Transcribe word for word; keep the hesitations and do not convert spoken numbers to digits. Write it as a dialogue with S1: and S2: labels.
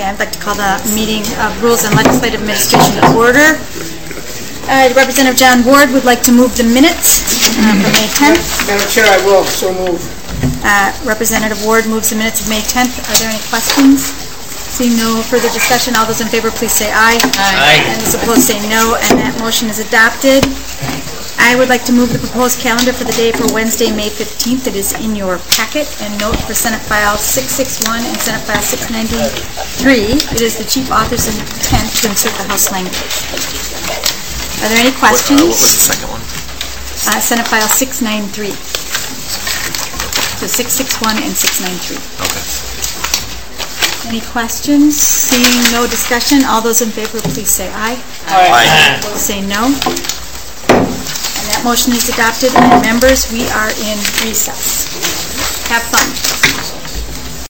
S1: Okay, I'd like to call the meeting of Rules and Legislative Administration to order. Uh, Representative John Ward would like to move the minutes uh, for May tenth.
S2: Madam Chair, I will. So move.
S1: Uh, Representative Ward moves the minutes of May tenth. Are there any questions? Seeing no further discussion, all those in favor, please say aye.
S3: Aye.
S1: And those opposed say no, and that motion is adopted. I would like to move the proposed calendar for the day for Wednesday, May fifteenth. It is in your packet, and note for Senate File six sixty-one and Senate File six ninety-three, it is the chief author's intent to insert the House language. Are there any questions?
S3: What, uh, what was the second one?
S1: Uh, Senate File six ninety-three. So six sixty-one and six ninety-three.
S3: Okay.
S1: Any questions? Seeing no discussion, all those in favor, please say aye.
S3: Aye.
S1: Opposed, say no. And that motion is adopted. And members, we are in recess. Have fun.